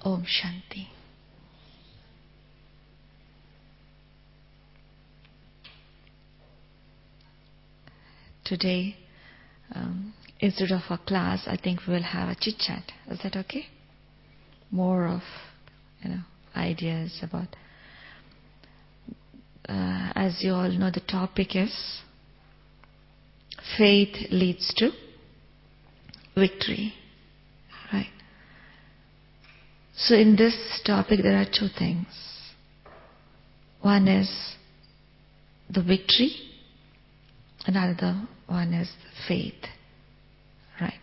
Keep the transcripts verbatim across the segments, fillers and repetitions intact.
Om Shanti. Today, um, instead of a class, I think we will have a chit chat. Is that okay? More of, you know, ideas about. Uh, as you all know, the topic is faith leads to victory. Right. So in this topic, there are two things. One is the victory. Another one is faith, right?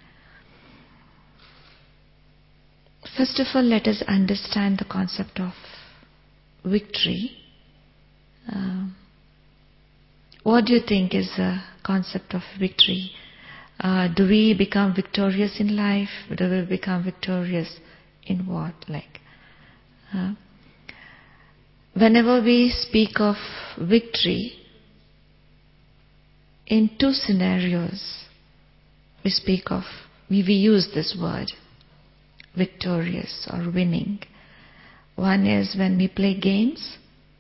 First of all, let us understand the concept of victory. Um, what do you think is the concept of victory? Uh, do we become victorious in life? Do we become victorious in what? Like, uh, whenever we speak of victory, in two scenarios, we speak of, we, we use this word, victorious or winning. One is when we play games,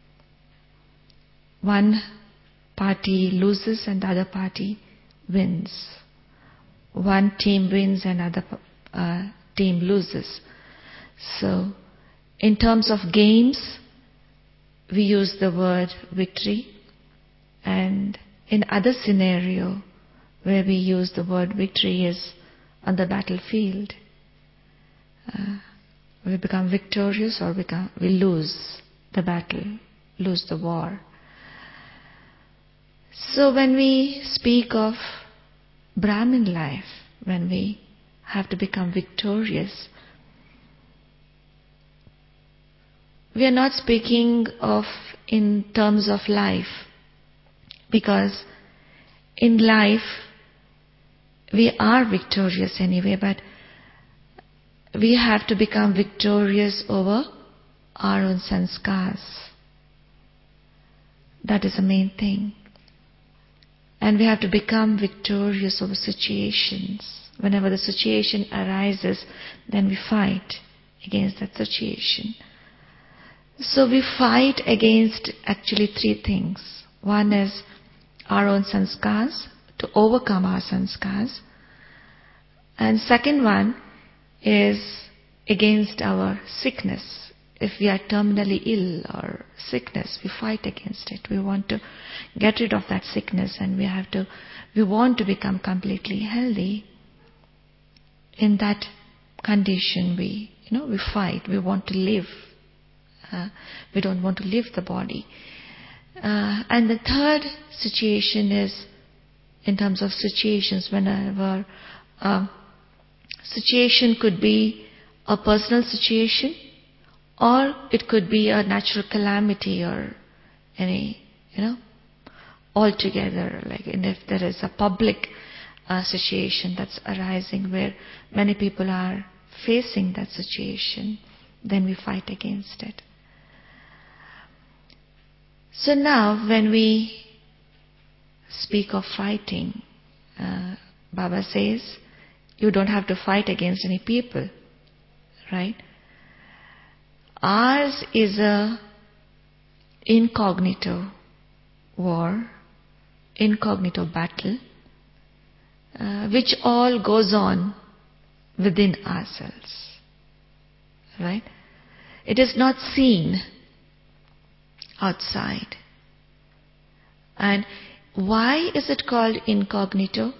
one party loses and the other party wins. One team wins and other uh, team loses. So, in terms of games, we use the word victory, and in other scenario where we use the word victory is on the battlefield. Uh, we become victorious or become, we lose the battle, lose the war. So when we speak of Brahmin life, when we have to become victorious, we are not speaking of in terms of life, because in life we are victorious anyway, but we have to become victorious over our own sanskars. That is the main thing. And we have to become victorious over situations. Whenever the situation arises, then we fight against that situation. So we fight against actually three things. One is our own sanskars, to overcome our sanskars. And second one is against our sickness. If we are terminally ill or sickness, we fight against it. We want to get rid of that sickness, and we have to, we want to become completely healthy. In that condition, we, you know, we fight. We want to live. Uh, we don't want to leave the body. Uh, and the third situation is in terms of situations, whenever uh, situation could be a personal situation, or it could be a natural calamity, or any, you know, altogether, like, and if there is a public uh, situation that's arising where many people are facing that situation, then we fight against it. So now when we speak of fighting, uh, Baba says, you don't have to fight against any people, right? Ours is a incognito war, incognito battle, uh, which all goes on within ourselves, right? It is not seen outside. And why is it called incognito?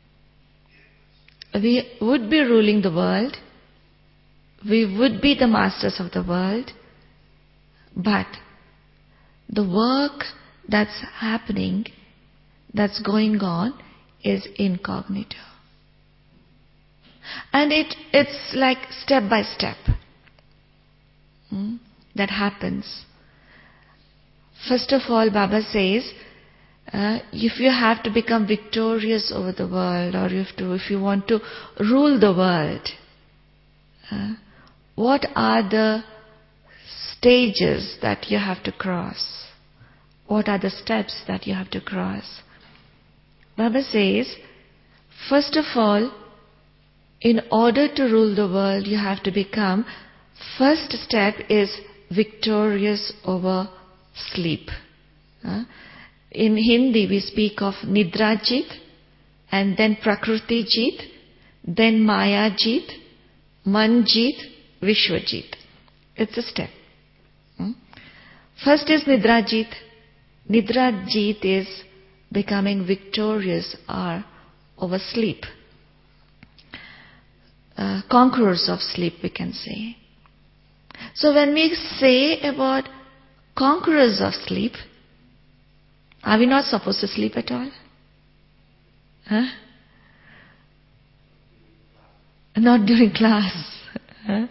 We would be ruling the world, we would be the masters of the world, but the work that's happening, that's going on, is incognito. And it it's like step by step hmm, that happens. First of all, Baba says, uh, if you have to become victorious over the world, or if, to, if you want to rule the world, uh, what are the stages that you have to cross? What are the steps that you have to cross? Baba says, first of all, in order to rule the world, you have to become First step is victorious over sleep. Uh, in Hindi we speak of Nidra Jit, and then Prakriti Jit, then Maya Jit, Man Jit, Vishwa Jit. It's a step. Hmm? First is Nidra Jit. Nidra Jit is becoming victorious or over sleep. Uh, conquerors of sleep, we can say. So when we say about conquerors of sleep, are we not supposed to sleep at all? Huh? Not during class. Huh?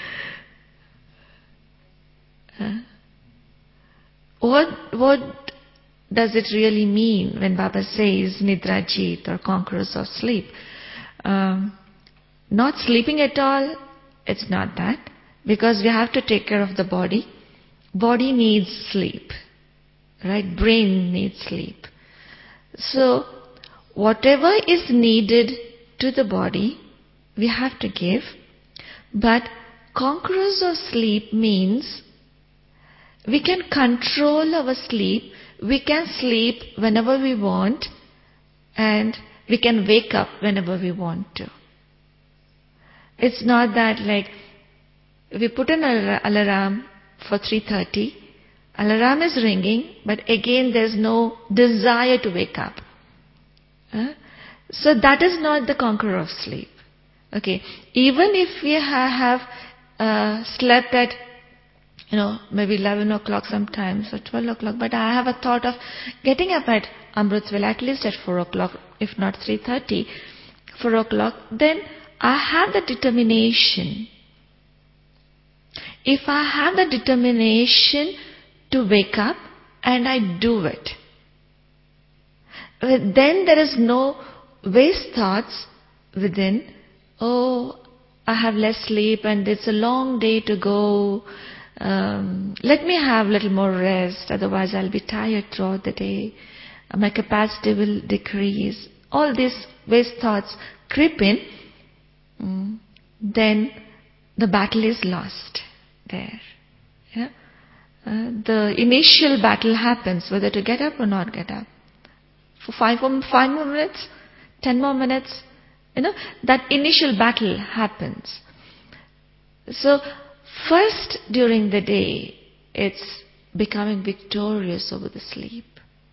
Huh? What, what does it really mean when Baba says Nidra Jit or conquerors of sleep? Um, not sleeping at all, it's not that. Because we have to take care of the body. Body needs sleep. Right? Brain needs sleep. So, whatever is needed to the body, we have to give. But conquerors of sleep means we can control our sleep. We can sleep whenever we want, and we can wake up whenever we want to. It's not that like we put an alarm for three thirty, alarm is ringing, but again there's no desire to wake up. Huh? So that is not the conqueror of sleep. Okay, even if we ha- have uh, slept at, you know, maybe eleven o'clock sometimes or twelve o'clock, but I have a thought of getting up at Amrutville at least at four o'clock, if not three thirty, four o'clock, then I have the determination. If I have the determination to wake up and I do it, then there is no waste thoughts within, oh, I have less sleep and it's a long day to go, um, let me have a little more rest, otherwise I'll be tired throughout the day, my capacity will decrease. All these waste thoughts creep in, mm, then the battle is lost there. Yeah? Uh, the initial battle happens, whether to get up or not get up. For five more, five more minutes, ten more minutes, you know, that initial battle happens. So, first during the day, it's becoming victorious over the sleep.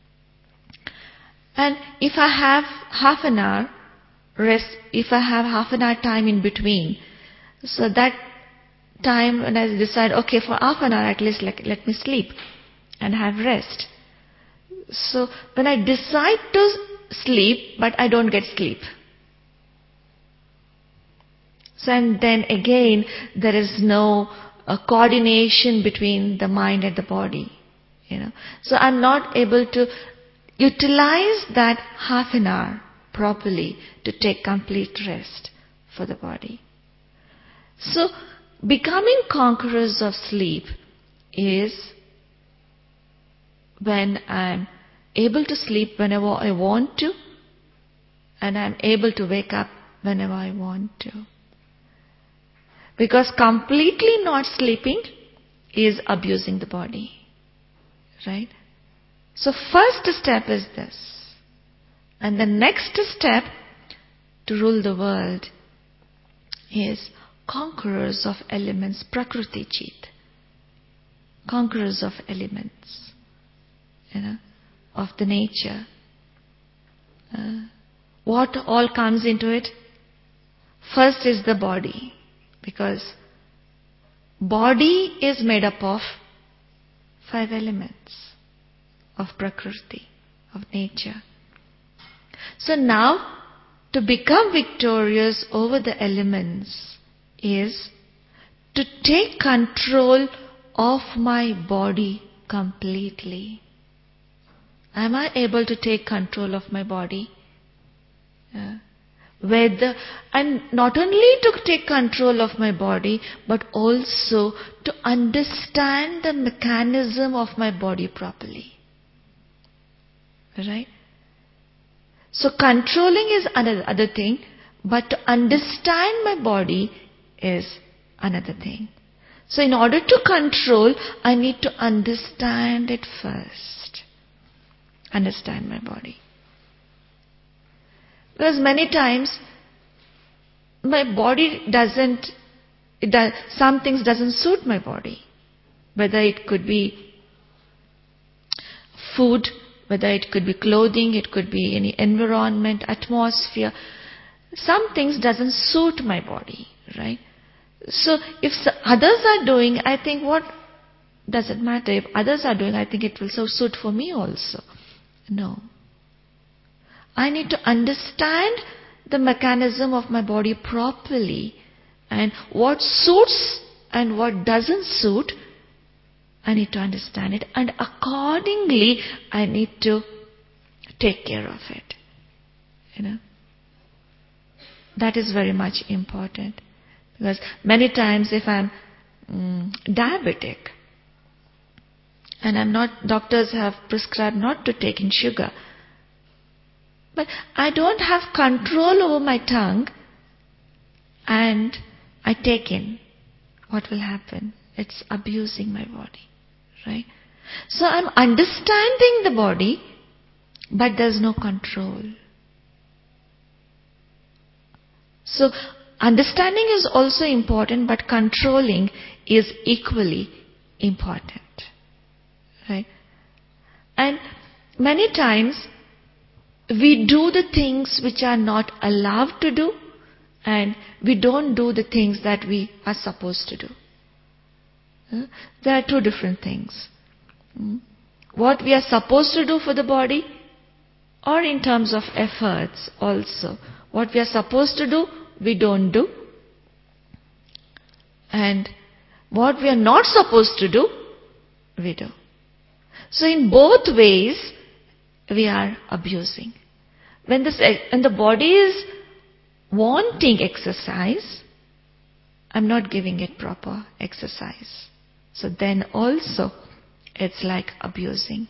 And if I have half an hour rest, if I have half an hour time in between, so that time when I decide, okay, for half an hour at least like, let me sleep and have rest. So when I decide to sleep, but I don't get sleep. So and then again, there is no uh, coordination between the mind and the body. You know, so I'm not able to utilize that half an hour properly to take complete rest for the body. So becoming conquerors of sleep is when I'm able to sleep whenever I want to, and I'm able to wake up whenever I want to. Because completely not sleeping is abusing the body. Right? So first step is this. And the next step to rule the world is conquerors of elements, Prakriti Jit. Conquerors of elements, you know, of the nature. Uh, what all comes into it? First is the body, because body is made up of five elements of Prakriti, of nature. So now, to become victorious over the elements is to take control of my body completely. Am I able to take control of my body? Yeah. Whether, and not only to take control of my body, but also to understand the mechanism of my body properly. Right? So controlling is another other thing, but to understand my body is another thing. So in order to control, I need to understand it first. Understand my body. Because many times, my body doesn't, it does, some things doesn't suit my body. Whether it could be food, whether it could be clothing, it could be any environment, atmosphere. Some things doesn't suit my body, right? So if others are doing, I think what does it matter? If others are doing, I think it will so suit for me also. No. I need to understand the mechanism of my body properly, and what suits and what doesn't suit, I need to understand it, and accordingly I need to take care of it. You know, that is very much important, because many times if I'm mm, diabetic and I'm not, doctors have prescribed not to take in sugar, but I don't have control over my tongue and I take in, what will happen? It's abusing my body, right? So I'm understanding the body, but there's no control. So understanding is also important, but controlling is equally important, right? And many times we do the things which are not allowed to do, and we don't do the things that we are supposed to do. There are two different things. What we are supposed to do for the body, or in terms of efforts also. What we are supposed to do, we don't do. And what we are not supposed to do, we do. So in both ways, we are abusing. When, this, when the body is wanting exercise, I'm not giving it proper exercise. So then also, it's like abusing.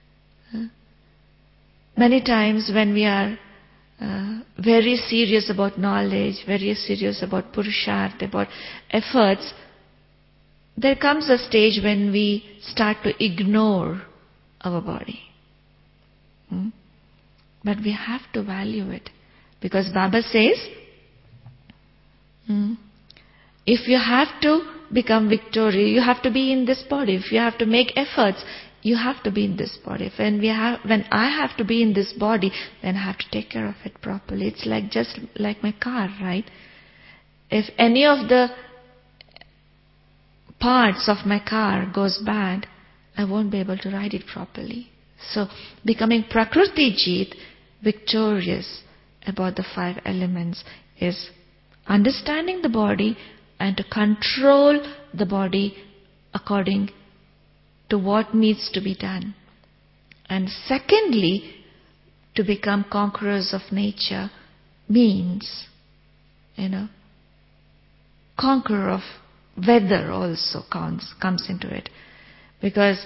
Many times when we are uh, very serious about knowledge, very serious about purusharth, about efforts, there comes a stage when we start to ignore our body. Hmm? But we have to value it. Because Baba says, hmm, if you have to become victorious, you have to be in this body. If you have to make efforts, you have to be in this body. When we have, when I have to be in this body, then I have to take care of it properly. It's like just like my car, right? If any of the parts of my car goes bad, I won't be able to ride it properly. So, becoming Prakriti Jit, victorious about the five elements, is understanding the body and to control the body according to what needs to be done. And secondly, to become conquerors of nature means, you know, conqueror of weather also counts, comes into it. Because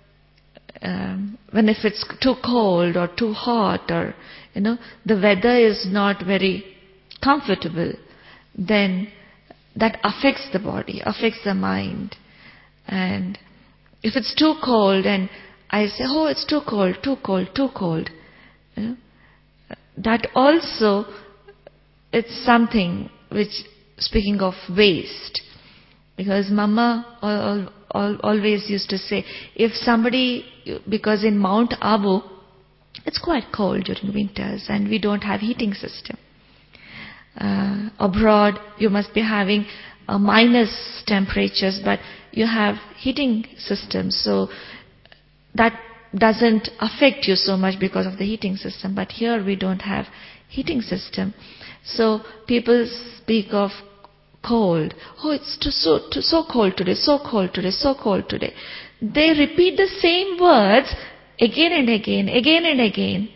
um, when if it's too cold or too hot, or, you know, the weather is not very comfortable, then that affects the body, affects the mind. And if it's too cold and I say, oh, it's too cold, too cold, too cold, you know, that also, it's something which, speaking of waste, because Mama all, all, always used to say, if somebody, because in Mount Abu, it's quite cold during winters and we don't have heating system. Uh, abroad, you must be having uh, minus temperatures, but you have heating systems, so that doesn't affect you so much because of the heating system. But here we don't have heating system, so people speak of cold. Oh, it's too, so too, so cold today, so cold today, so cold today. They repeat the same words again and again, again and again.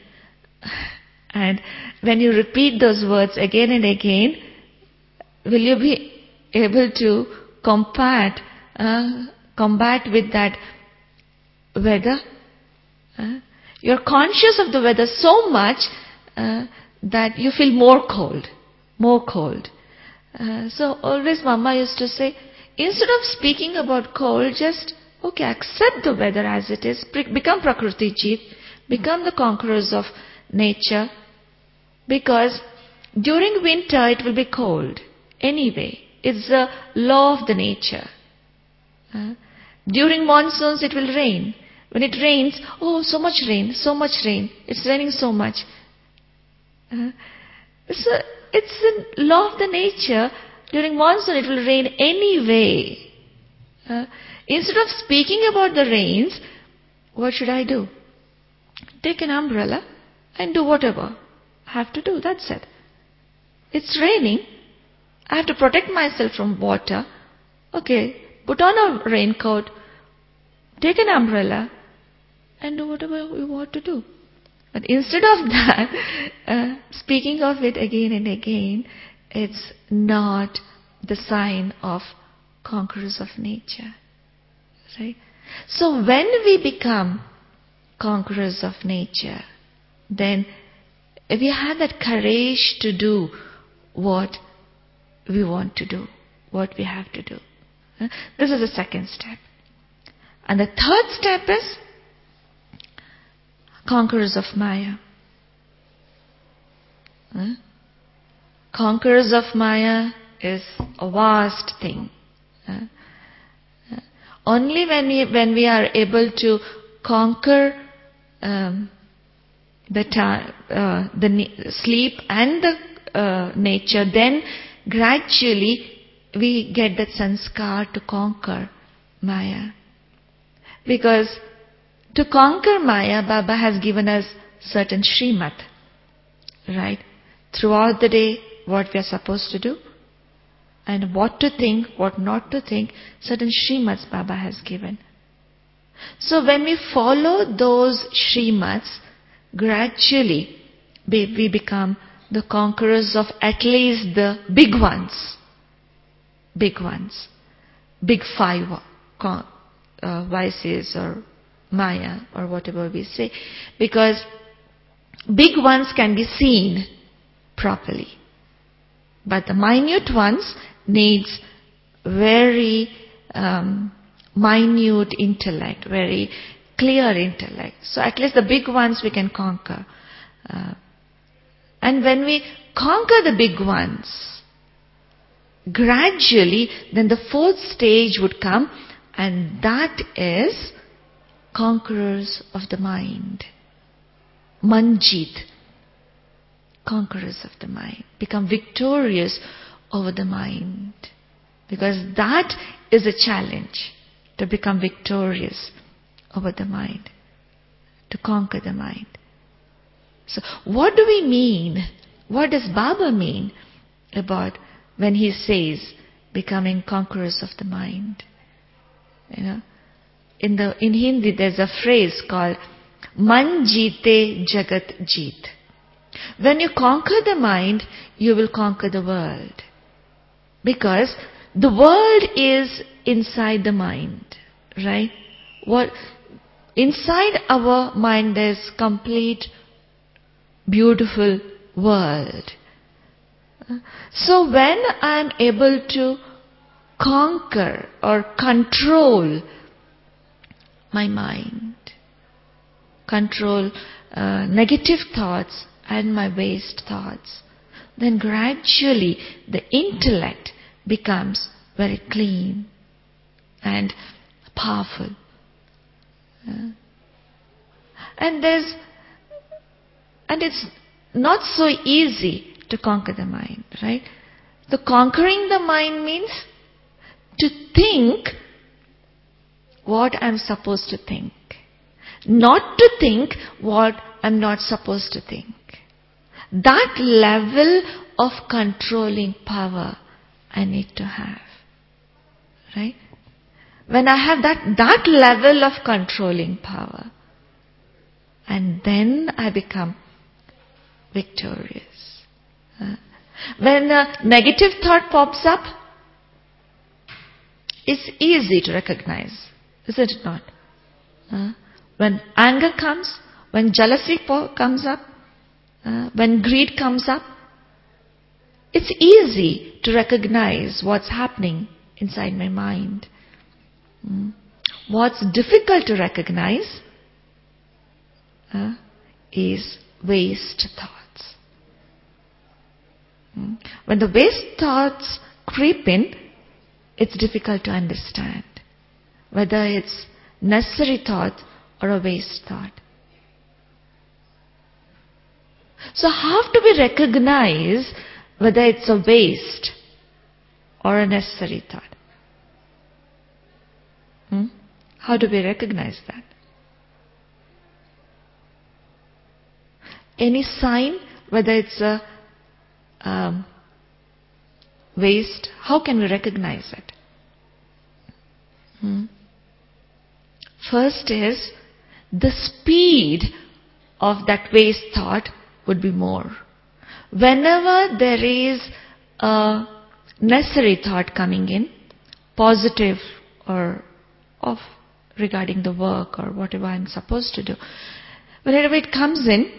And when you repeat those words again and again, will you be able to combat, uh, combat with that weather? Uh, you're conscious of the weather so much uh, that you feel more cold, more cold. Uh, so always Mama used to say, instead of speaking about cold, just, okay, accept the weather as it is, become Prakriti Jit, become the conquerors of nature, because during winter it will be cold. Anyway, it's the law of the nature. Uh, during monsoons it will rain. When it rains, oh, so much rain, so much rain, it's raining so much. Uh, so it's the law of the nature. During monsoon it will rain anyway. Uh, instead of speaking about the rains, what should I do? Take an umbrella and do whatever I have to do, that's it. It's raining, I have to protect myself from water. Okay, put on a raincoat, take an umbrella and do whatever you want to do. But instead of that, uh, speaking of it again and again, it's not the sign of conquerors of nature. Right? So when we become conquerors of nature, then we have that courage to do what we want to do, what we have to do. Uh, This is the second step. And the third step is conquerors of Maya. Uh, Conquerors of Maya is a vast thing. Uh, uh, only when we, when we are able to conquer um, the, ta- uh, the ne- sleep and the uh, nature, then gradually we get that sanskar to conquer Maya. Because to conquer Maya, Baba has given us certain Srimad, right? Throughout the day, what we are supposed to do, and what to think, what not to think, certain Srimads Baba has given. So when we follow those Srimads, gradually we, we become the conquerors of at least the big ones. Big ones. Big five uh, vices or Maya or whatever we say. Because big ones can be seen properly. But the minute ones needs very um, minute intellect, very clear intellect. So at least the big ones we can conquer. Uh, and when we conquer the big ones, gradually then the fourth stage would come, and that is conquerors of the mind. Manjit. Conquerors of the mind. Become victorious over the mind. Because that is a challenge, to become victorious over the mind. To conquer the mind. So what do we mean? What does Baba mean about when he says becoming conquerors of the mind? You know, in the in Hindi there's a phrase called Man jeete jagat jeet. When you conquer the mind, you will conquer the world. Because the world is inside the mind, right? What inside our mind is complete beautiful world. So when I am able to conquer or control my mind, control uh, negative thoughts and my waste thoughts, then gradually the intellect becomes very clean and powerful. Uh, and there's and it's not so easy to conquer the mind, right? The conquering the mind means to think what I'm supposed to think, not to think what I'm not supposed to think. That level of controlling power I need to have, right? When I have that, that level of controlling power, and then I become victorious. Uh, when a negative thought pops up, it's easy to recognize, isn't it not? Uh, when anger comes, when jealousy po- comes up, uh, when greed comes up, it's easy to recognize what's happening inside my mind. Mm. What's difficult to recognize uh, is waste thoughts. Mm. When the waste thoughts creep in, it's difficult to understand whether it's necessary thought or a waste thought. So how do we recognize whether it's a waste or a necessary thought? Hmm? How do we recognize that? Any sign whether it's a um, waste? How can we recognize it? Hmm? First is the speed of that waste thought would be more. Whenever there is a necessary thought coming in, positive or of regarding the work or whatever I'm supposed to do, whenever it comes in,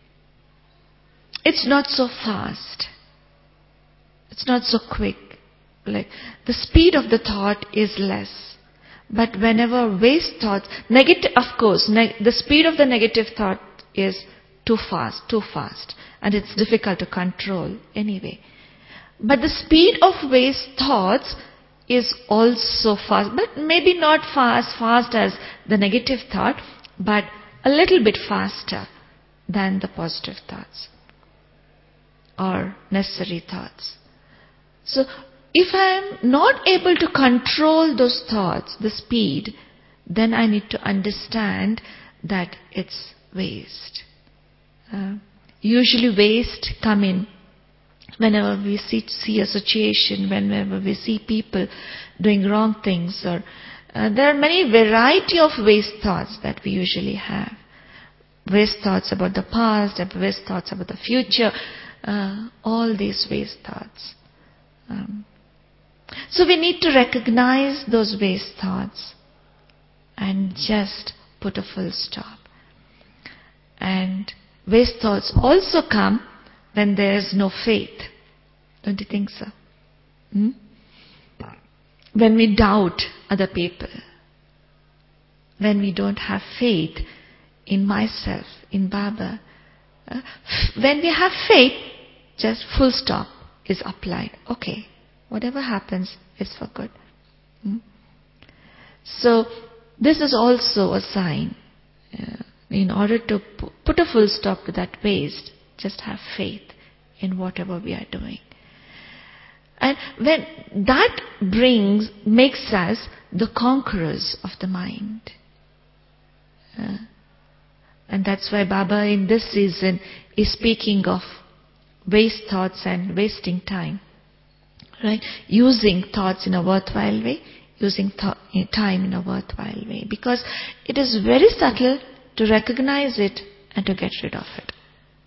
it's not so fast. It's not so quick. Like the speed of the thought is less. But whenever waste thoughts, negative, of course, neg- the speed of the negative thought is too fast, too fast, and it's difficult to control anyway. But the speed of waste thoughts is also fast, but maybe not fast, fast as the negative thought, but a little bit faster than the positive thoughts or necessary thoughts. So, if I am not able to control those thoughts, the speed, then I need to understand that it's waste. Uh, usually waste come in whenever we see, see a situation, whenever we see people doing wrong things, or uh, there are many variety of waste thoughts that we usually have. Waste thoughts about the past, waste thoughts about the future, uh, all these waste thoughts. Um, so we need to recognize those waste thoughts and just put a full stop. And waste thoughts also come when there is no faith. Don't you think so? Hmm? When we doubt other people. When we don't have faith in myself, in Baba. Uh, when we have faith, just full stop is applied. Okay, whatever happens is for good. Hmm? So, this is also a sign. Uh, in order to p- put a full stop to that waste, just have faith in whatever we are doing. And when that brings, makes us the conquerors of the mind. Uh, and that's why Baba in this season is speaking of waste thoughts and wasting time. Right? Using thoughts in a worthwhile way, using th- time in a worthwhile way. Because it is very subtle to recognize it and to get rid of it.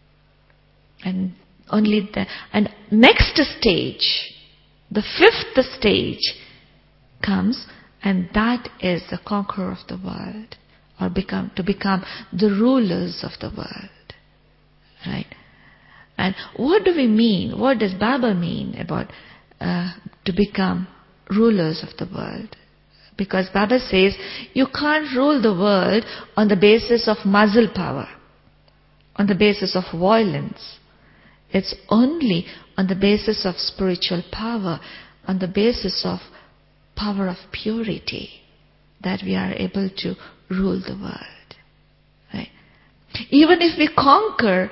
And only the and next stage, the fifth stage comes, and that is the conqueror of the world, or become to become the rulers of the world. Right? And what do we mean? What does Baba mean about uh, to become rulers of the world? Because Baba says you can't rule the world on the basis of muscle power, on the basis of violence. It's only on the basis of spiritual power, on the basis of power of purity, that we are able to rule the world. Right? Even if we conquer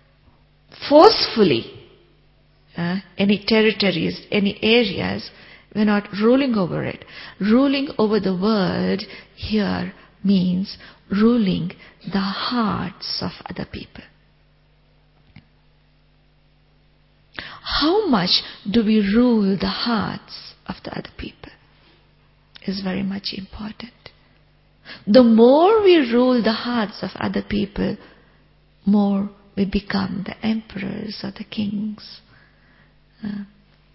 forcefully uh, any territories, any areas, we're not ruling over it. Ruling over the world here means ruling the hearts of other people. How much do we rule the hearts of the other people is very much important. The more we rule the hearts of other people, more we become the emperors or the kings. Uh,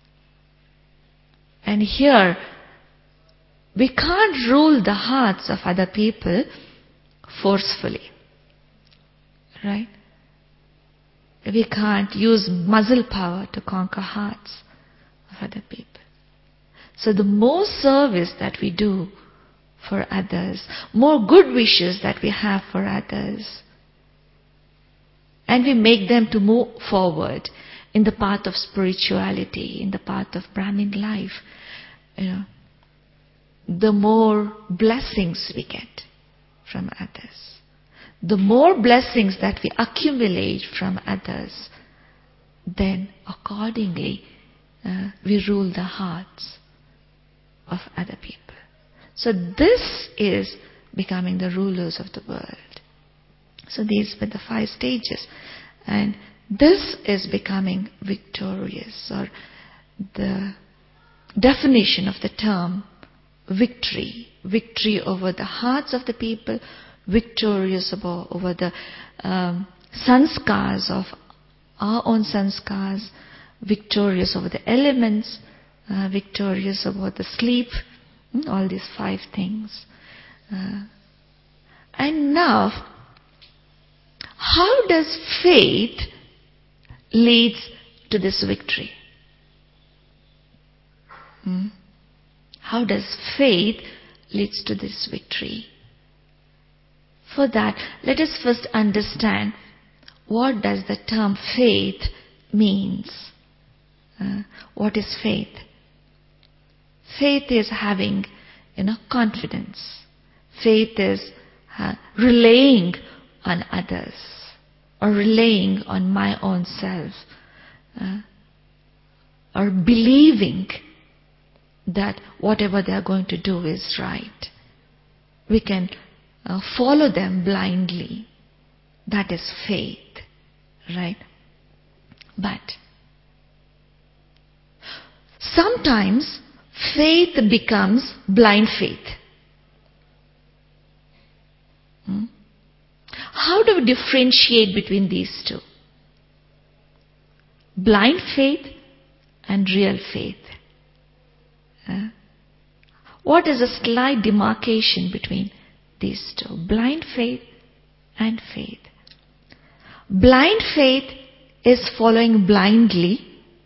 and here, we can't rule the hearts of other people forcefully. Right? We can't use muscle power to conquer hearts of other people. So the more service that we do for others, more good wishes that we have for others, and we make them to move forward in the path of spirituality, in the path of Brahmin life, you know, the more blessings we get from others. The more blessings that we accumulate from others, then accordingly uh, we rule the hearts of other people. So this is becoming the rulers of the world. So these were the five stages. And this is becoming victorious, or the definition of the term victory. Victory over the hearts of the people, victorious over, over the um, sanskars of our own sanskars, victorious over the elements, uh, victorious over the sleep, all these five things. Uh, and now, how does faith leads to this victory? Hmm? How does faith leads to this victory? For that, let us first understand what does the term faith means. Uh, what is faith? Faith is having, you know, confidence. Faith is uh, relying on others, or relying on my own self, uh, or believing that whatever they are going to do is right. We can uh, follow them blindly. That is faith, right? But sometimes faith becomes blind faith. Hmm? How do we differentiate between these two? Blind faith and real faith. Uh, what is a slight demarcation between these two? Blind faith and faith. Blind faith is following blindly.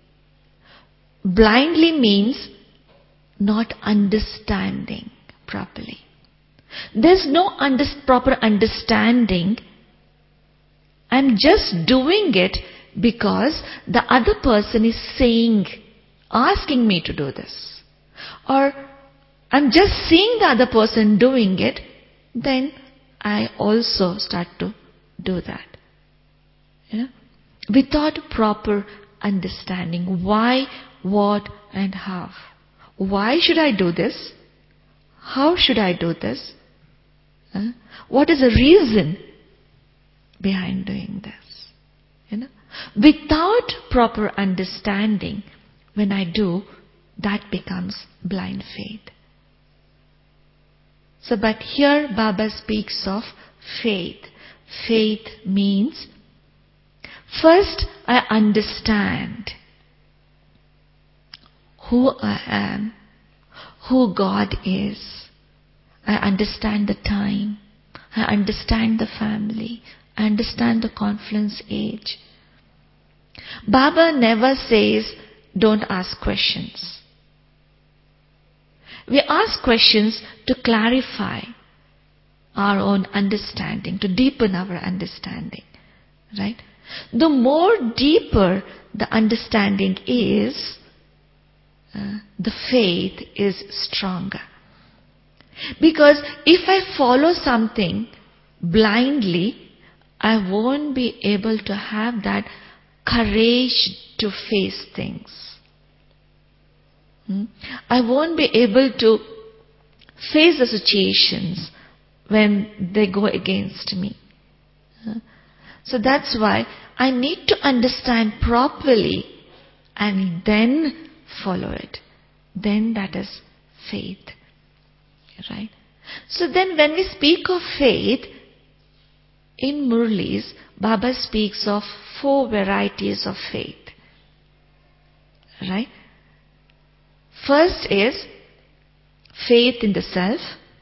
Blindly means not understanding properly. There's no under, proper understanding. I'm just doing it because the other person is saying, asking me to do this. Or I'm just seeing the other person doing it, then I also start to do that. You know? Without proper understanding why, what, and how. Why should I do this? How should I do this? Huh? What is the reason behind doing this? You know? Without proper understanding, when I do, that becomes blind faith. So, but here Baba speaks of faith. Faith means, first I understand who I am, who God is. I understand the time. I understand the family. I understand the confluence age. Baba never says, don't ask questions. We ask questions to clarify our own understanding, to deepen our understanding. Right? The more deeper the understanding is, uh, the faith is stronger. Because if I follow something blindly, I won't be able to have that courage to face things. Hmm? I won't be able to face the situations when they go against me. Uh, so that's why I need to understand properly and then follow it. Then that is faith. Right? So then when we speak of faith, in Murlis, Baba speaks of four varieties of faith. Right? First is faith in the self.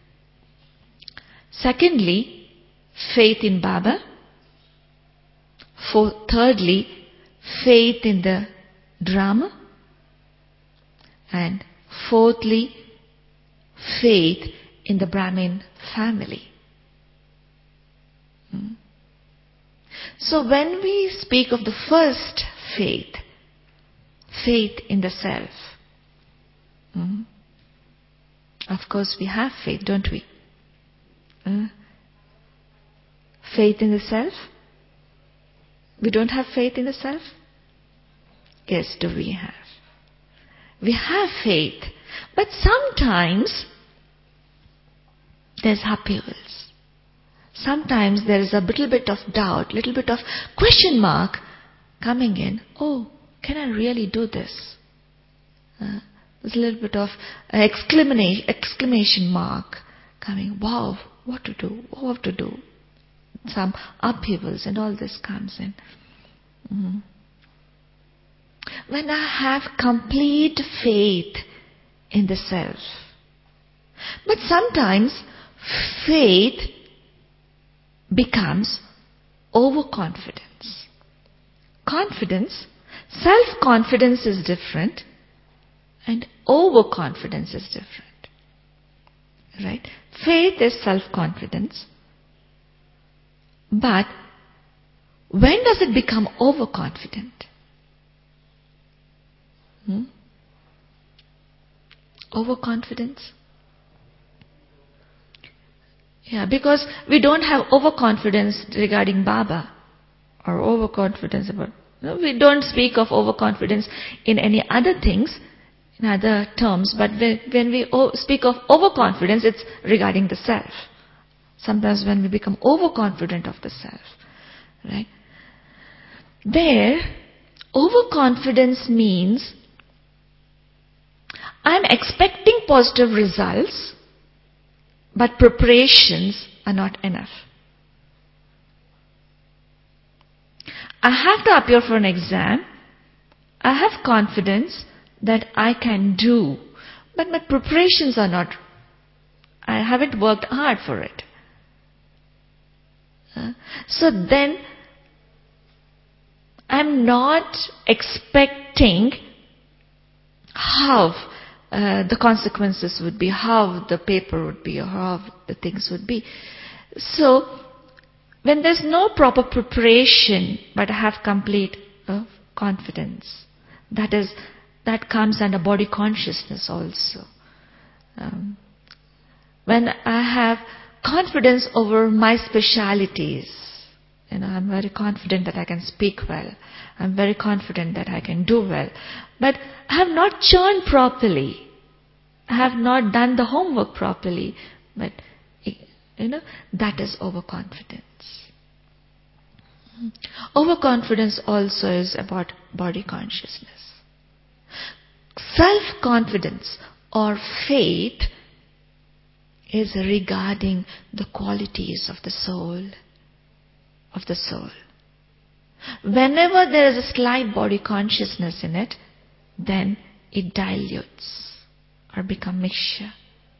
Secondly, faith in Baba. Fourth, thirdly, faith in the drama. And fourthly, faith in the Brahmin family. Hmm. So when we speak of the first faith, faith in the self, hmm, of course we have faith, don't we? Uh, faith in the self? We don't have faith in the self? Yes, do we have? We have faith, but sometimes there's upheavals. Sometimes there is a little bit of doubt, little bit of question mark coming in. Oh, can I really do this? Uh, there's a little bit of exclamation, exclamation mark coming. Wow, what to do? What to do? Some upheavals and all this comes in. Mm-hmm. When I have complete faith in the self. But sometimes faith becomes overconfidence. Confidence, self-confidence is different and overconfidence is different. Right? Faith is self-confidence. But when does it become overconfident? Hmm? Overconfidence? Yeah, because we don't have overconfidence regarding Baba or overconfidence about... No, we don't speak of overconfidence in any other things, in other terms, but when we speak of overconfidence, it's regarding the self. Sometimes when we become overconfident of the self, right? There, overconfidence means I'm expecting positive results, but preparations are not enough. I have to appear for an exam. I have confidence that I can do, but my preparations are not, I haven't worked hard for it. Uh, so then, I'm not expecting how uh, the consequences would be, how the paper would be, or how the things would be. So, when there's no proper preparation, but I have complete uh, confidence, that is, that comes under body consciousness also. Um, when I have confidence over my specialities, you know, I'm very confident that I can speak well. I'm very confident that I can do well. But I have not churned properly. I have not done the homework properly. But, you know, that is overconfidence. Overconfidence also is about body consciousness. Self-confidence or faith is regarding the qualities of the soul. Of the soul. Whenever there is a slight body consciousness in it, then it dilutes or become mixture.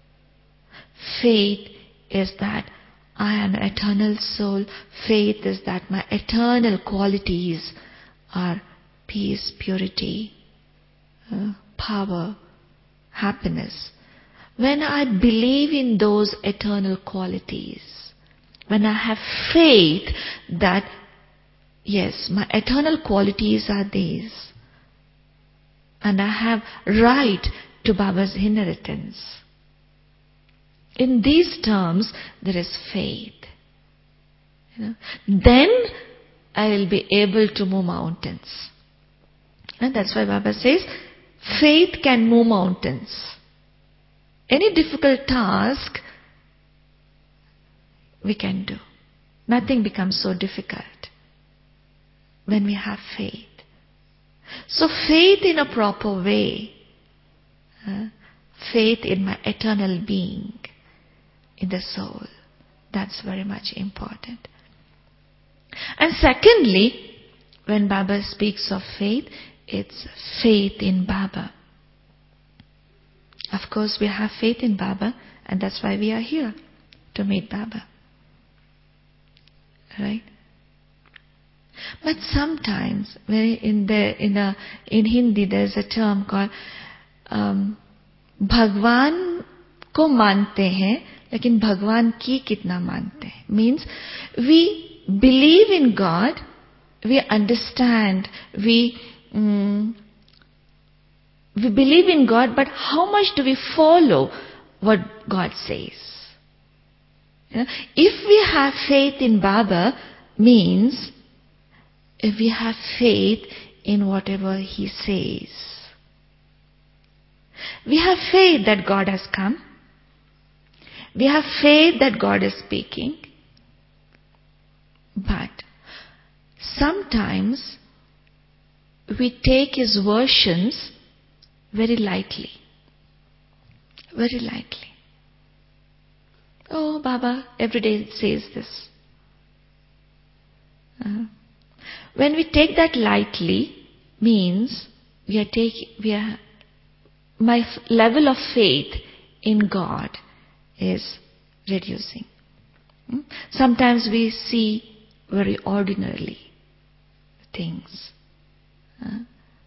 Faith is that I am an eternal soul. Faith is that my eternal qualities are peace, purity, uh, power, happiness. When I believe in those eternal qualities, when I have faith that, yes, my eternal qualities are these, and I have right to Baba's inheritance. In these terms, there is faith. You know, then I will be able to move mountains. And that's why Baba says, faith can move mountains. Any difficult task, we can do. Nothing becomes so difficult when we have faith. So faith in a proper way, uh, faith in my eternal being, in the soul, that's very much important. And secondly, when Baba speaks of faith, it's faith in Baba. Of course, we have faith in Baba, and that's why we are here, to meet Baba. Right? But sometimes, in the in a in Hindi, there's a term called um, भगवान को मानते हैं लेकिन भगवान की कितना मानते हैं. Means we believe in God, we understand, we um, we believe in God, but how much do we follow what God says? You know, if we have faith in Baba, means if we have faith in whatever he says. We have faith that God has come. We have faith that God is speaking. But sometimes we take his versions very lightly. Very lightly. Oh, Baba every day says this. Uh, when we take that lightly, means we are taking, we are, my f- level of faith in God is reducing. Hmm? Sometimes we see very ordinarily things. Uh,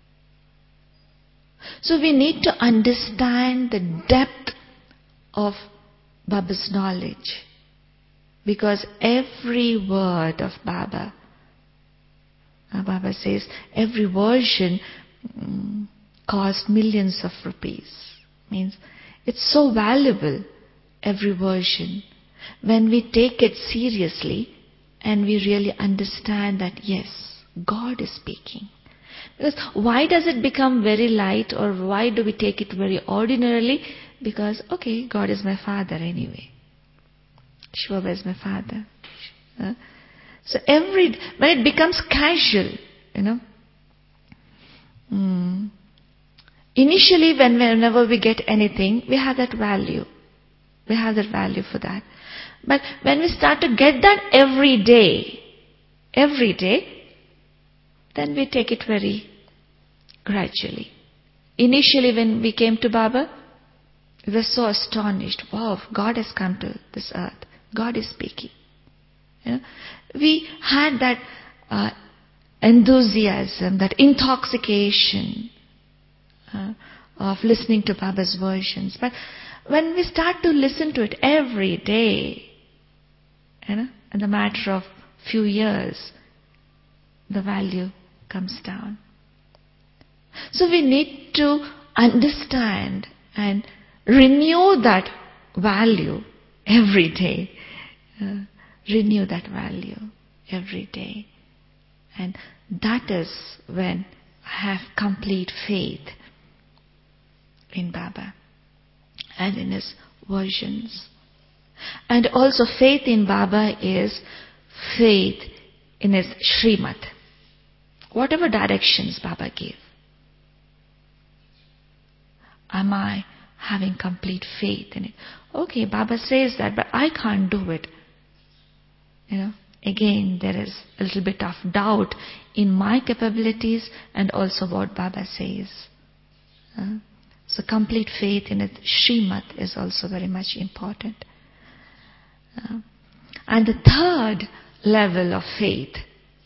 so we need to understand the depth of Baba's knowledge, because every word of Baba, uh, Baba says, every version um, cost millions of rupees. Means it's so valuable, every version. When we take it seriously and we really understand that yes, God is speaking. Because why does it become very light, or why do we take it very ordinarily? Because, okay, God is my father anyway. Shiva Baba is my father. Uh, so every, when it becomes casual, you know, mm, initially when whenever we get anything, we have that value. We have that value for that. But when we start to get that every day, every day, then we take it very gradually. Initially when we came to Baba, we were so astonished. Wow, God has come to this earth. God is speaking. You know, we had that uh, enthusiasm, that intoxication uh, of listening to Baba's versions. But when we start to listen to it every day, you know, in the matter of few years, the value comes down. So we need to understand and renew that value every day. Uh, renew that value every day. And that is when I have complete faith in Baba and in his versions. And also faith in Baba is faith in his Srimad. Whatever directions Baba gave, am I having complete faith in it? Okay, Baba says that, but I can't do it. You know, again there is a little bit of doubt in my capabilities and also what Baba says. Uh, so complete faith in it, Srimad, is also very much important. Uh, and the third level of faith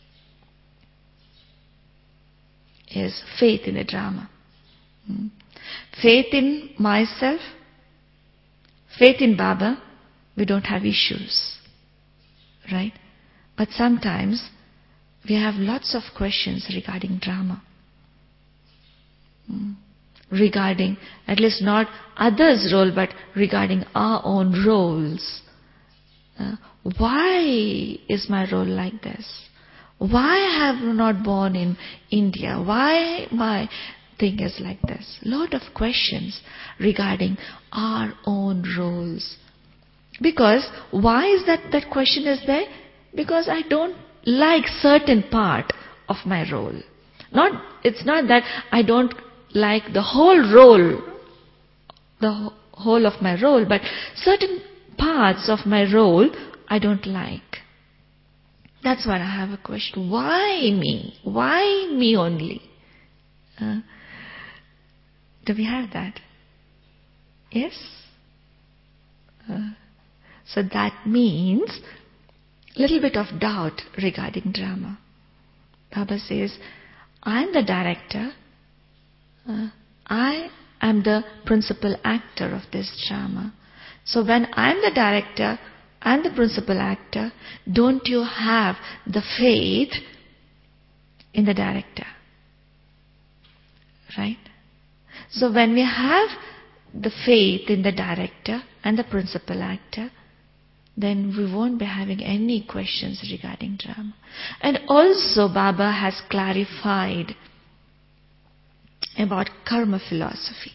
is faith in a drama. Hmm. Faith in myself, faith in Baba, we don't have issues. Right? But sometimes we have lots of questions regarding drama. Hmm. Regarding, at least not others' role, but regarding our own roles. Uh, why is my role like this? Why have I not born in India? Why my thing is like this? Lot of questions regarding our own roles. Because why is that that question is there? Because I don't like certain part of my role. Not, it's not that I don't like the whole role, the whole of my role, but certain parts of my role I don't like. That's why I have a question. Why me? Why me only? Uh, do we have that? Yes? Uh, so that means little bit of doubt regarding drama. Baba says, I am the director. Uh, I I'm the principal actor of this drama. So when I'm the director and the principal actor, don't you have the faith in the director? Right? So when we have the faith in the director and the principal actor, then we won't be having any questions regarding drama. And also Baba has clarified about karma philosophy.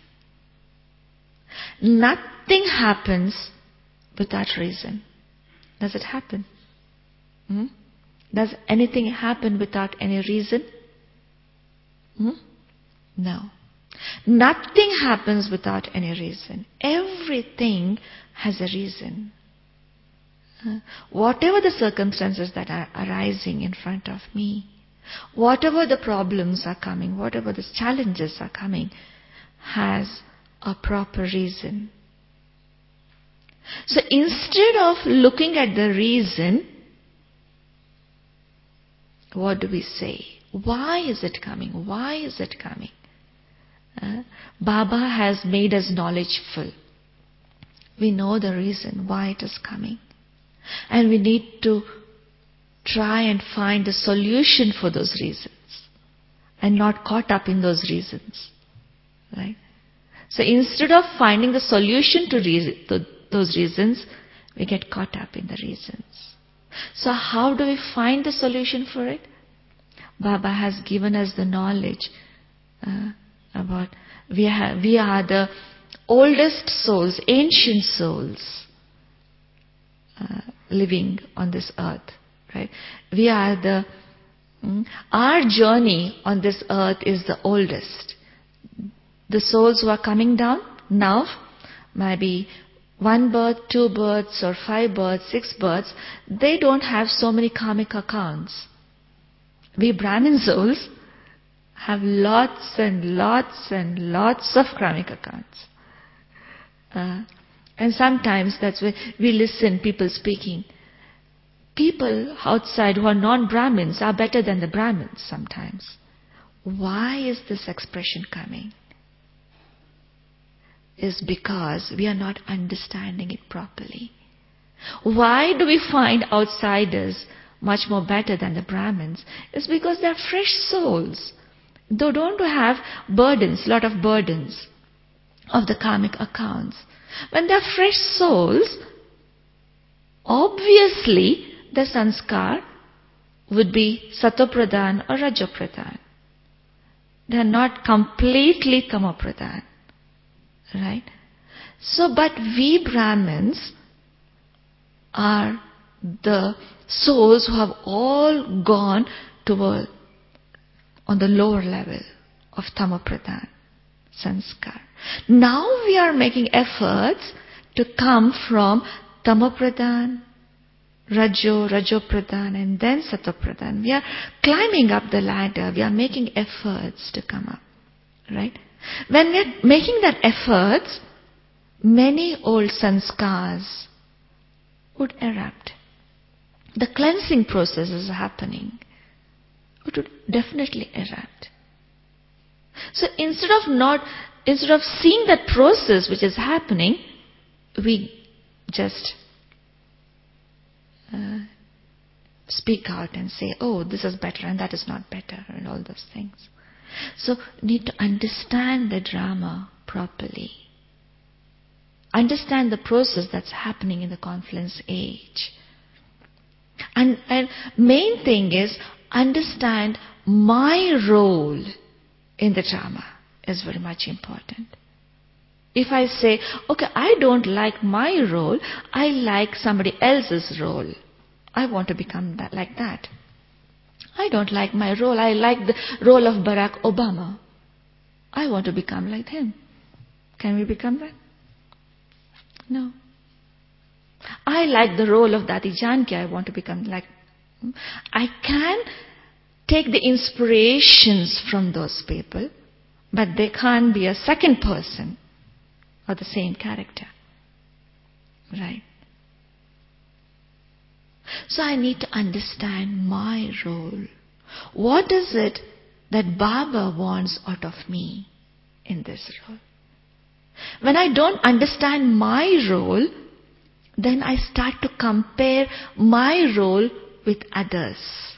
Nothing happens without reason. Does it happen? Hmm? Does anything happen without any reason? Hmm? No. Nothing happens without any reason. Everything has a reason. Uh, whatever the circumstances that are arising in front of me, whatever the problems are coming, whatever the challenges are coming, has a proper reason. So instead of looking at the reason, what do we say? Why is it coming? Why is it coming? Uh, Baba has made us knowledgeful. We know the reason why it is coming. And we need to try and find a solution for those reasons and not caught up in those reasons. Right? So instead of finding the solution to, reason, to those reasons, we get caught up in the reasons. So how do we find the solution for it? Baba has given us the knowledge uh, about we, have, we are the oldest souls, ancient souls uh, living on this earth. Right? We are the, mm, our journey on this earth is the oldest. The souls who are coming down now, maybe one birth, two births, or five births, six births, they don't have so many karmic accounts. We Brahmin souls have lots and lots and lots of karmic accounts. Uh, and sometimes that's where we listen people speaking. People outside who are non-Brahmins are better than the Brahmins sometimes. Why is this expression coming? Is because we are not understanding it properly. Why do we find outsiders much more better than the Brahmins? It's because they are fresh souls. They don't have burdens, lot of burdens of the karmic accounts. When they are fresh souls, obviously the sanskar would be Sattva-pradhan or Rajo-pradhan. They are not completely Tamo-pradhan. Right? So, but we Brahmins are the souls who have all gone toward on the lower level of Tamo-pradhan sanskar. Now we are making efforts to come from Tamo-pradhan, Rajo, Rajo-pradhan, and then Sattva-pradhan. We are climbing up the ladder. We are making efforts to come up. Right? When we are making that efforts, many old sanskars would erupt. The cleansing process is happening. It would definitely erupt. So instead of not, instead of seeing that process which is happening, we just uh, speak out and say, oh, this is better and that is not better, and all those things. So need to understand the drama properly. Understand the process that's happening in the confluence age. And, and main thing is understand my role in the drama is very much important. If I say, okay, I don't like my role, I like somebody else's role. I want to become that, like that. I don't like my role. I like the role of Barack Obama. I want to become like him. Can we become that? No. I like the role of Dadi Janki. I want to become like him. I can take the inspirations from those people, but they can't be a second person or the same character. Right? So I need to understand my role. What is it that Baba wants out of me in this role? When I don't understand my role, then I start to compare my role with others.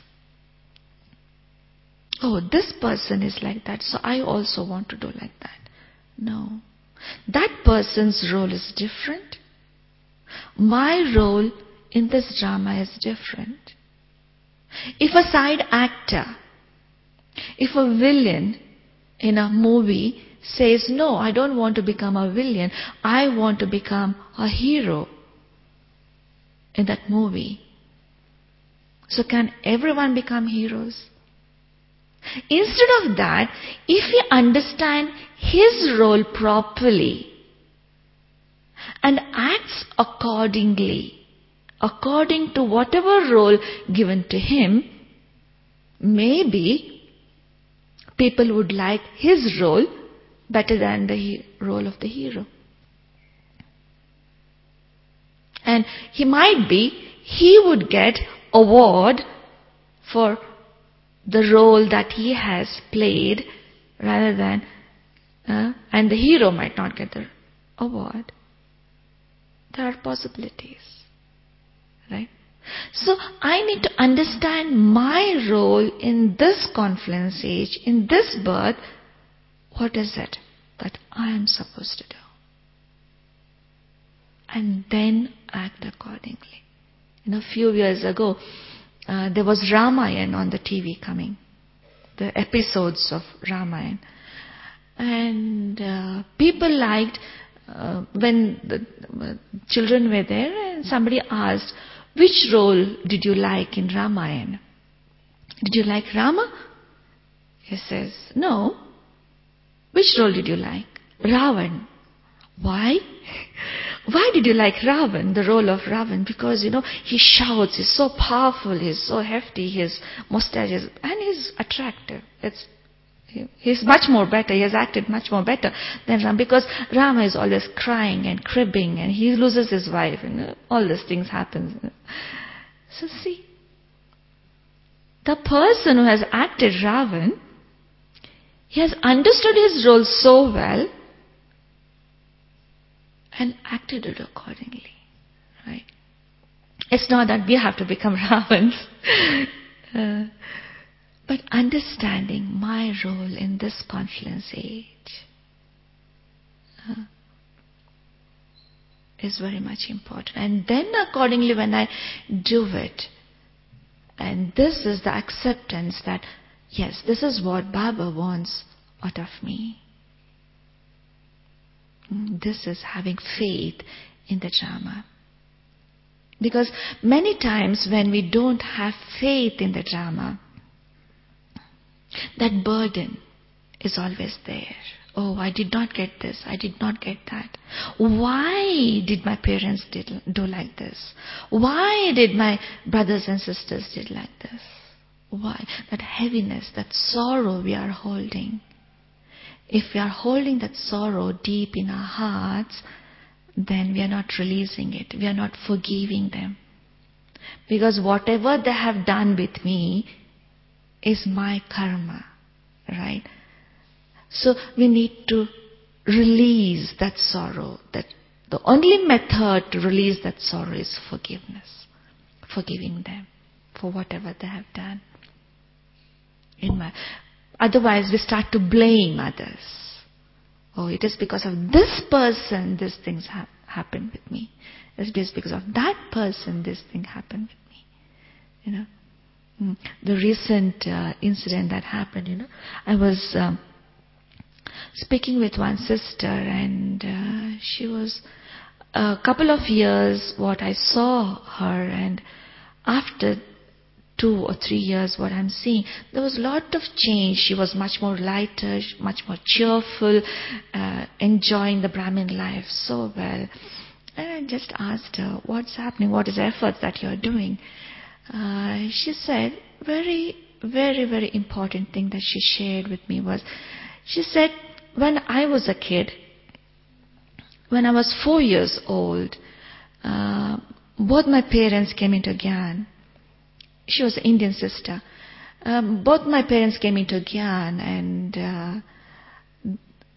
Oh, this person is like that, so I also want to do like that. No. That person's role is different. My role in this drama is different. If a side actor, if a villain in a movie says, no, I don't want to become a villain, I want to become a hero in that movie. So can everyone become heroes? Instead of that, if we understand his role properly and acts accordingly, according to whatever role given to him, maybe people would like his role better than the he- role of the hero. And he might be, he would get award for the role that he has played rather than, uh, and the hero might not get the award. There are possibilities, right? So I need to understand my role in this confluence age, in this birth. What is it that I am supposed to do? And then act accordingly. You know, a few years ago, uh, there was Ramayana on the T V coming, the episodes of Ramayana. And uh, people liked, uh, when the uh, children were there and somebody asked, which role did you like in Ramayana? Did you like Rama? He says, no. Which role did you like? Ravan. Why? Why did you like Ravan, the role of Ravan? Because, you know, he shouts, he's so powerful, he's so hefty, his mustache is, and he's attractive. It's, he's much more better, he has acted much more better than Ram, because Rama is always crying and cribbing, and he loses his wife, and all these things happen. So see, the person who has acted Ravan, he has understood his role so well, and acted it accordingly, right? It's not that we have to become Ravans, uh, but understanding my role in this confluence age uh, is very much important. And then accordingly when I do it, and this is the acceptance that, yes, this is what Baba wants out of me. This is having faith in the drama. Because many times when we don't have faith in the drama, that burden is always there. Oh, I did not get this, I did not get that. Why did my parents did, do like this? Why did my brothers and sisters did like this? Why? That heaviness, that sorrow we are holding. If we are holding that sorrow deep in our hearts, then we are not releasing it. We are not forgiving them. Because whatever they have done with me is my karma, right? So we need to release that sorrow. That the only method to release that sorrow is forgiveness. Forgiving them for whatever they have done. In my Otherwise, we start to blame others. Oh, it is because of this person this things ha- happened with me. It is because of that person this thing happened with me. You know, mm. the recent uh, incident that happened. You know, I was um, speaking with one sister, and uh, she was a couple of years. What I saw her, and after two or three years, what I'm seeing, there was a lot of change. She was much more lighter, much more cheerful, uh, enjoying the Brahmin life so well. And I just asked her, what's happening? What is the efforts that you're doing? Uh, she said, very, very, very important thing that she shared with me was, she said, when I was a kid, when I was four years old, uh, both my parents came into Gyan. She was an Indian sister. Um, both my parents came into Gyan, and uh,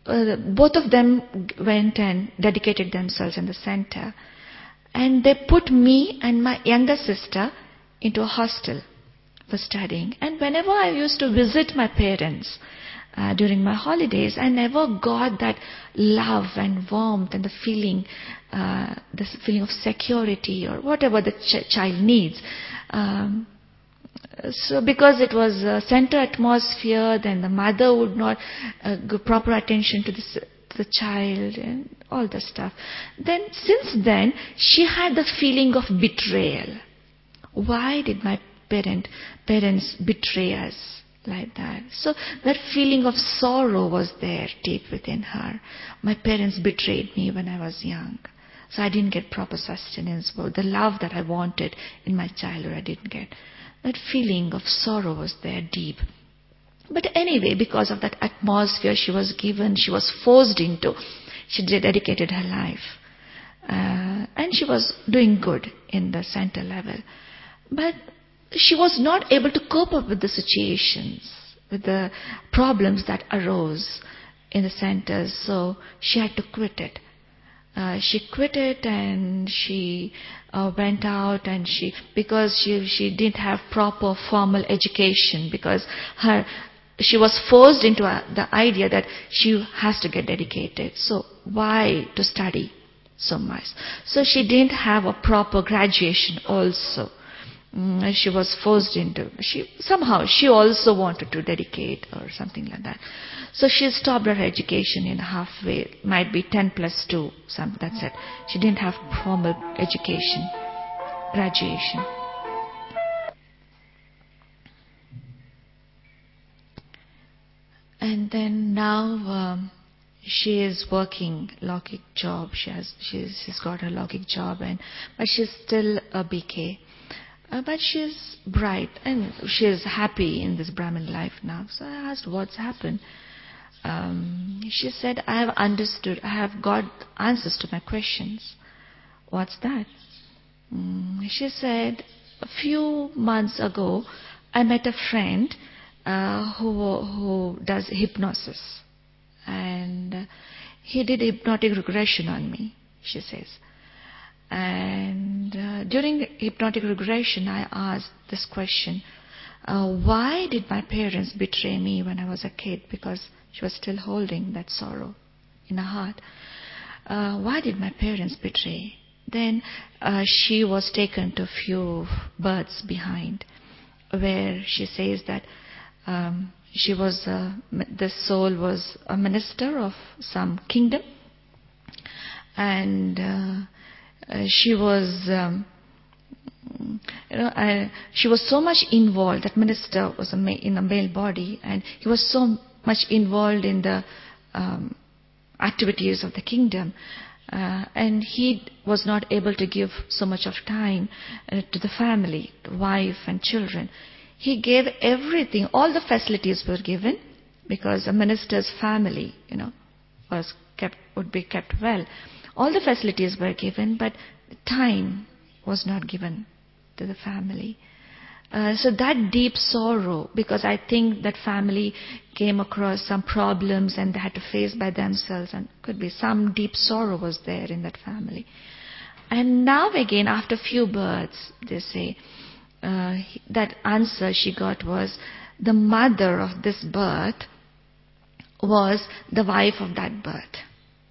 uh, both of them went and dedicated themselves in the center. And they put me and my younger sister into a hostel for studying. And whenever I used to visit my parents uh, during my holidays, I never got that love and warmth and the feeling, uh, this feeling of security or whatever the ch- child needs. Um, so because it was a center atmosphere, then the mother would not uh, give proper attention to this, the child and all the stuff. Then since then, she had the feeling of betrayal. Why did my parent, parents betray us like that? So that feeling of sorrow was there deep within her. My parents betrayed me when I was young. So I didn't get proper sustenance. The love that I wanted in my childhood, I didn't get. That feeling of sorrow was there deep. But anyway, because of that atmosphere she was given, she was forced into, she dedicated her life. Uh, and she was doing good in the center level. But she was not able to cope up with the situations, with the problems that arose in the centers. So she had to quit it. Uh, she quit it and she uh, went out and she, because she, she didn't have proper formal education, because her, she was forced into a, the idea that she has to get dedicated. So why to study so much? So she didn't have a proper graduation also. Mm, she was forced into, she somehow, she also wanted to dedicate or something like that. So she stopped her education in halfway, might be ten plus two, some, that's it. She didn't have formal education, graduation. And then now um, she is working logic job. She has, she's, she's got a logic job, and but she's still a B K. Uh, but she's bright and she's happy in this Brahmin life now. So I asked, what's happened? Um, she said, I have understood, I have got answers to my questions. What's that? Mm, she said, a few months ago, I met a friend uh, who, who does hypnosis. And uh, he did hypnotic regression on me, she says. And uh, during hypnotic regression, I asked this question, uh, why did my parents betray me when I was a kid? Because she was still holding that sorrow in her heart. Uh, why did my parents betray? Then uh, she was taken to a few births behind, where she says that um, she was, uh, the soul was a minister of some kingdom, and uh, Uh, she was, um, you know, I, she was so much involved. That minister was a ma- in a male body, and he was so much involved in the um, activities of the kingdom, uh, and he was not able to give so much of time uh, to the family, wife and children. He gave everything. All the facilities were given because a minister's family, you know, was kept would be kept well. All the facilities were given, but time was not given to the family. Uh, so that deep sorrow, because I think that family came across some problems and they had to face by themselves, and could be some deep sorrow was there in that family. And now again, after few births, they say, uh, that answer she got was, the mother of this birth was the wife of that birth.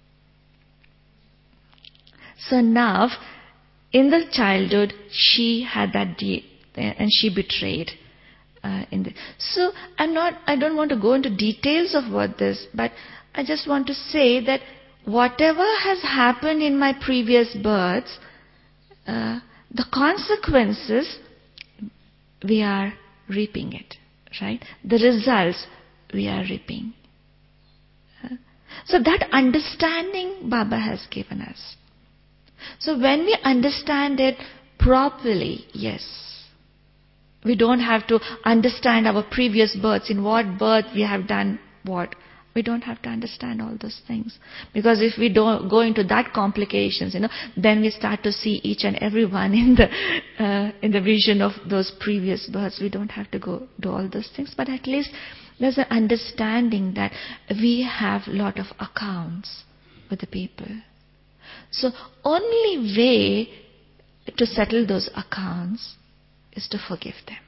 So now, in the childhood, she had that deep, and she betrayed. Uh, in the, so I'm not. I don't want to go into details of what this, but I just want to say that whatever has happened in my previous births, uh, the consequences, we are reaping it, right? The results we are reaping. Uh, so that understanding Baba has given us. So when we understand it properly, yes, we don't have to understand our previous births, in what birth we have done what. We don't have to understand all those things. Because if we don't go into that complications, you know, then we start to see each and every one in the uh, in the vision of those previous births. We don't have to go do all those things, but at least There's an understanding that we have a lot of accounts with the people. So only way to settle those accounts is to forgive them.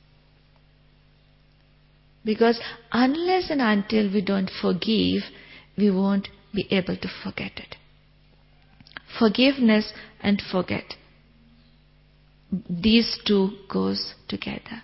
Because unless and until we don't forgive, we won't be able to forget it. Forgiveness and forget. These two goes together.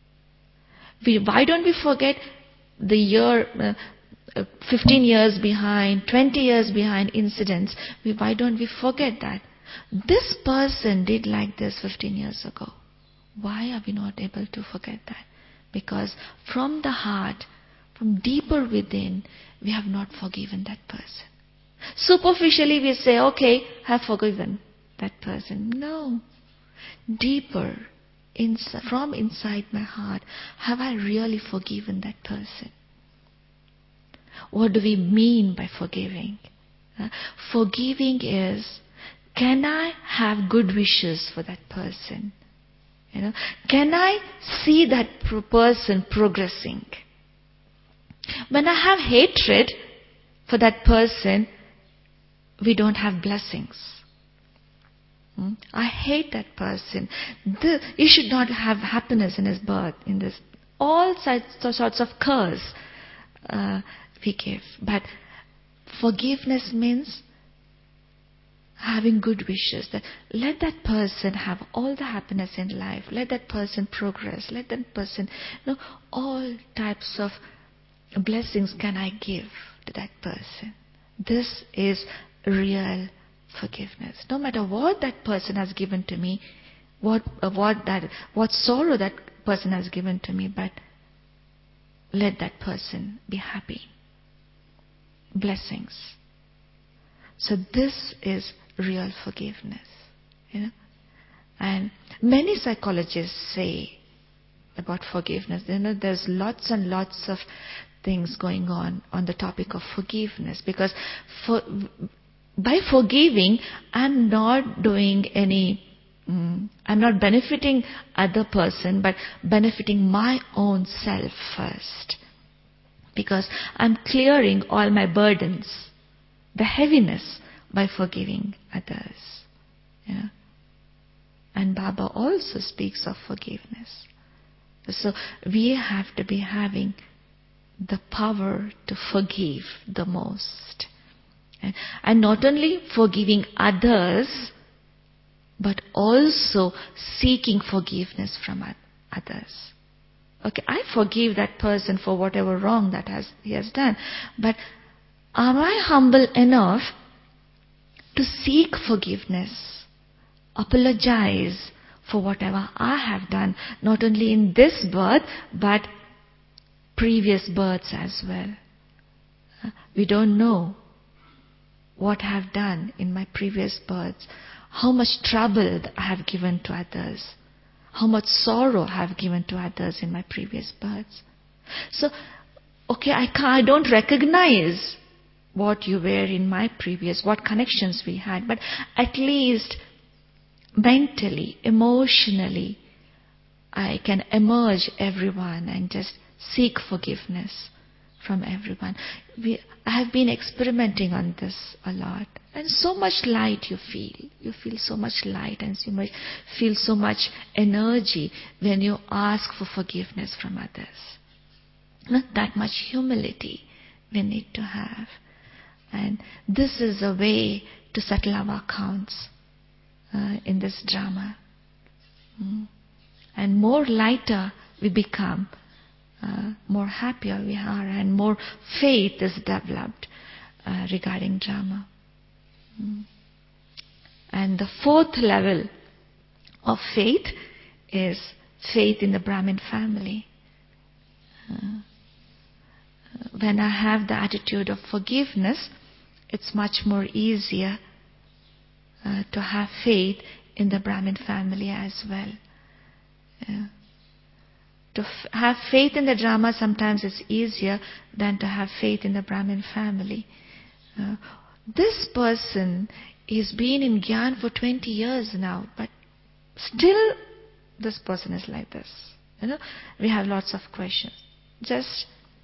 We, why don't we forget the year, uh, fifteen years behind, twenty years behind incidents? We, why don't we forget that? This person did like this fifteen years ago. Why are we not able to forget that? Because from the heart, from deeper within, we have not forgiven that person. Superficially we say, okay, I have forgiven that person. No. Deeper, ins- from inside my heart, have I really forgiven that person? What do we mean by forgiving? Uh, forgiving is, can I have good wishes for that person? You know, can I see that pro- person progressing? When I have hatred for that person, we don't have blessings. Hmm? I hate that person. The, he should not have happiness in his birth. In this, all sorts, sorts of curse uh, we give. But forgiveness means having good wishes. That let that person have all the happiness in life. Let that person progress. Let that person, you know, all types of blessings can I give to that person. This is real forgiveness. No matter what that person has given to me, what uh, what that what sorrow that person has given to me, but let that person be happy. Blessings. So this is real forgiveness. You know? And many psychologists say about forgiveness, you know, there's lots and lots of things going on on the topic of forgiveness, because for by forgiving, I'm not doing any, mm, I'm not benefiting other person, but benefiting my own self first. Because I'm clearing all my burdens, the heaviness, by forgiving others. You know? And Baba also speaks of forgiveness. So we have to be having the power to forgive the most. And not only forgiving others, but also seeking forgiveness from others. Okay, I forgive that person for whatever wrong that has, he has done. But am I humble enough to seek forgiveness, apologize for whatever I have done, not only in this birth, but previous births as well? We don't know what I have done in my previous births, how much trouble I have given to others, how much sorrow I have given to others in my previous births. So, okay, I can't, I don't recognize what you were in my previous, what connections we had, but at least mentally, emotionally, I can emerge everyone and just seek forgiveness from everyone. We, I have been experimenting on this a lot. And so much light you feel. You feel so much light and you might feel so much energy when you ask for forgiveness from others. Not that much humility we need to have. And this is a way to settle our accounts uh, in this drama. Mm. And more lighter we become, uh, more happier we are, and more faith is developed uh, regarding drama. Mm. And the fourth level of faith is faith in the Brahmin family. Uh, when I have the attitude of forgiveness, it's much more easier uh, to have faith in the Brahmin family as well. Uh, to f- have faith in the drama sometimes is easier than to have faith in the Brahmin family. Uh, this person is been in Gyan for twenty years now, but still this person is like this. You know, we have lots of questions. Just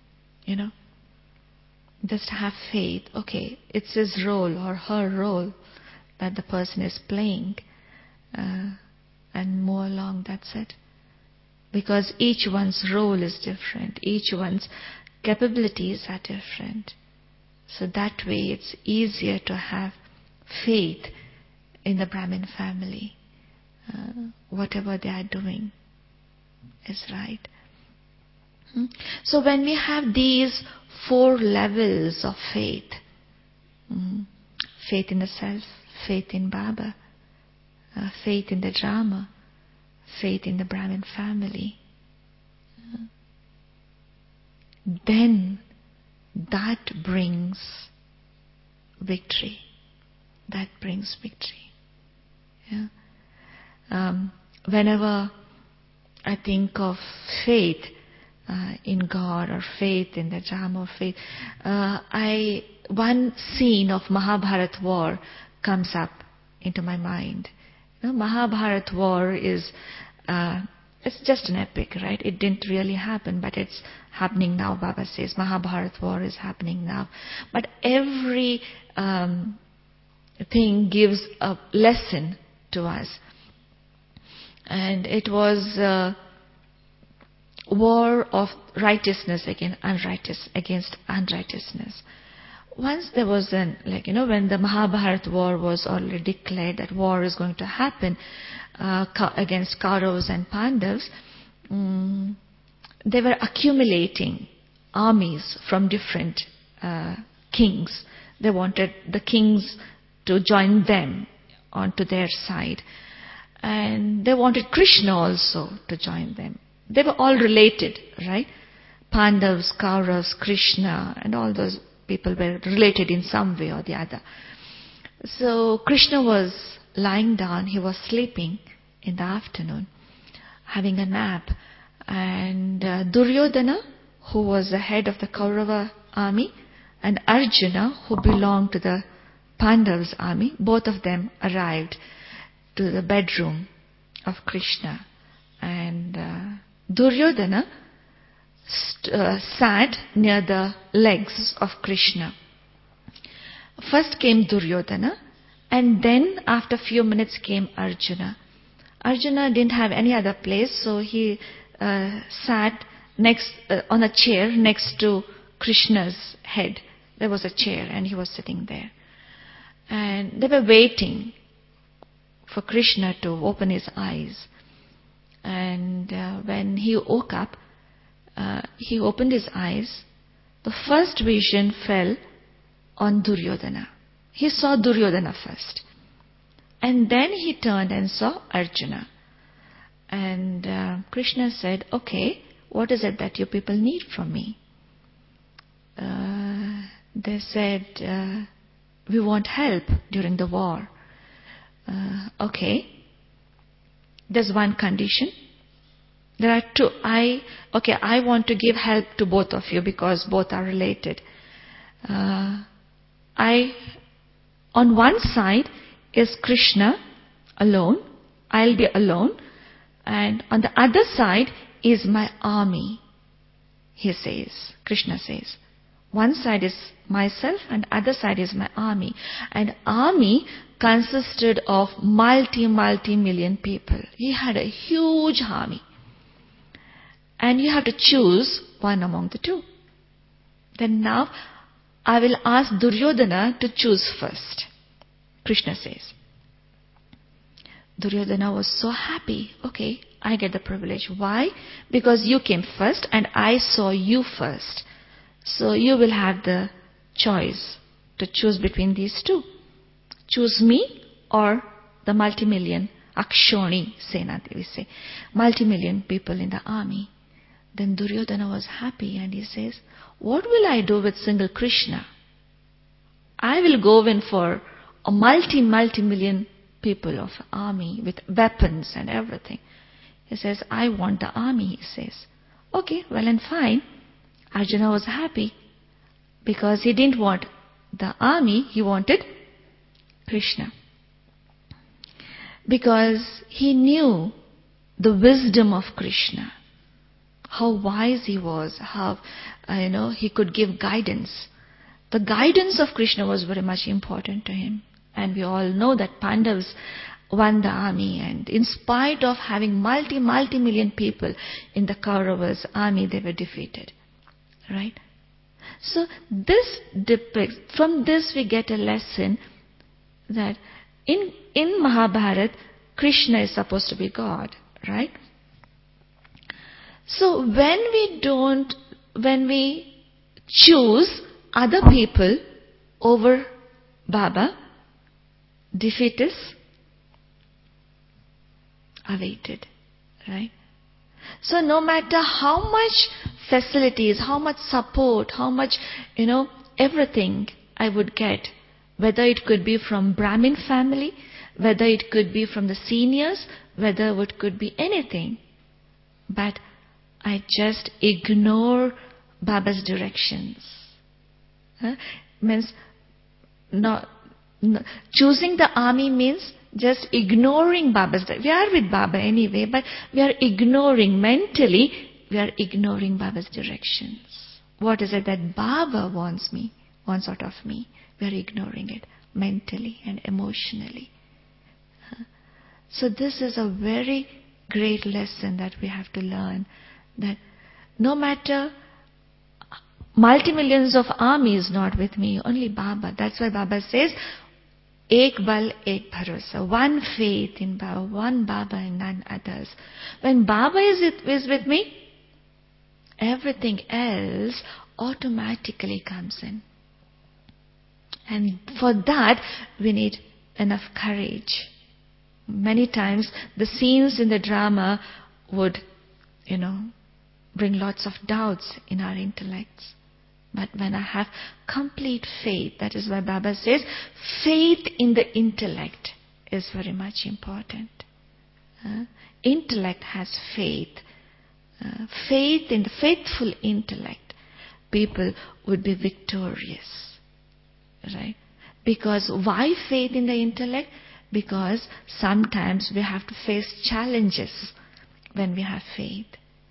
you know. Just have faith. Okay, it's his role or her role that the person is playing. Uh, and move along, that's it. Because each one's role is different. Each one's capabilities are different. So that way it's easier to have faith in the Brahmin family. Uh, whatever they are doing is right. Hmm? So when we have these four levels of faith, hmm, faith in the self, faith in Baba, uh, faith in the drama, faith in the Brahmin family, uh, then that brings victory. That brings victory. Yeah. Um, whenever I think of faith uh, in God or faith in the drama of faith, uh, I one scene of Mahabharata war comes up into my mind. You know, Mahabharata war is uh, it's just an epic, right? It didn't really happen, but it's happening now. Baba says Mahabharata war is happening now. But every um, thing gives a lesson to us. And it was a war of righteousness against unrighteous, against unrighteousness. Once there was an, like, you know, when the Mahabharata war was already declared that war is going to happen uh, against Kauravas and Pandavas, um, they were accumulating armies from different uh, kings. They wanted the kings to join them onto their side. And they wanted Krishna also to join them. They were all related, right? Pandavas, Kauravas, Krishna, and all those people were related in some way or the other. So Krishna was lying down, he was sleeping in the afternoon, having a nap. And uh, Duryodhana, who was the head of the Kaurava army, and Arjuna, who belonged to the Pandavas army, both of them arrived to the bedroom of Krishna. And uh, Duryodhana st- uh, sat near the legs of Krishna. First came Duryodhana, and then after a few minutes came Arjuna. Arjuna didn't have any other place, so he uh, sat next uh, on a chair next to Krishna's head. There was a chair and he was sitting there. And they were waiting for Krishna to open his eyes. And uh, when he woke up, uh, he opened his eyes. The first vision fell on Duryodhana. He saw Duryodhana first. And then he turned and saw Arjuna. And uh, Krishna said, okay, what is it that you people need from me? Uh, they said, uh, we want help during the war. Uh, okay. There's one condition. There are two. I, okay, I want to give help to both of you because both are related. Uh, I, on one side is Krishna alone. I'll be alone. And on the other side is my army, he says, Krishna says. One side is myself and other side is my army. And army consisted of multi, multi-million people. He had a huge army. And you have to choose one among the two. Then now, I will ask Duryodhana to choose first, Krishna says. Duryodhana was so happy. Okay, I get the privilege. Why? Because you came first and I saw you first. So you will have the choice to choose between these two. Choose me or the multi-million Akshoni Sena, we say. Multi-million people in the army. Then Duryodhana was happy and he says, what will I do with single Krishna? I will go in for a multi, multi-million people of army with weapons and everything. He says, I want the army, he says. Okay, well and fine. Arjuna was happy because he didn't want the army, he wanted Krishna. Because he knew the wisdom of Krishna. how wise he was, how uh, you know he could give guidance. The guidance of Krishna was very much important to him. And we all know that Pandavas won the army, and in spite of having multi, multi-million people in the Kauravas' army, they were defeated. Right? So this depicts, from this we get a lesson that in, in Mahabharata, Krishna is supposed to be God. Right? So when we don't, when we choose other people over Baba, defeat is awaited, right? So no matter how much facilities, how much support, how much, you know, everything I would get, whether it could be from Brahmin family, whether it could be from the seniors, whether it could be anything, but I just ignore Baba's directions. Huh? Means not, not choosing the army means just ignoring Baba's directions. We are with Baba anyway, but we are ignoring mentally. We are ignoring Baba's directions. What is it that Baba wants me, wants out of me? We are ignoring it mentally and emotionally. Huh? So this is a very great lesson that we have to learn. That no matter multi-millions of armies not with me, only Baba. That's why Baba says, Ek bal, ek bharosa. One faith in Baba, one Baba and none others. When Baba is, is with me, everything else automatically comes in. And for that, we need enough courage. Many times, the scenes in the drama would, you know, bring lots of doubts in our intellects. But when I have complete faith, that is why Baba says, faith in the intellect is very much important. Uh, intellect has faith. Uh, faith in the faithful intellect, people would be victorious. Right? Because why faith in the intellect? Because sometimes we have to face challenges when we have faith.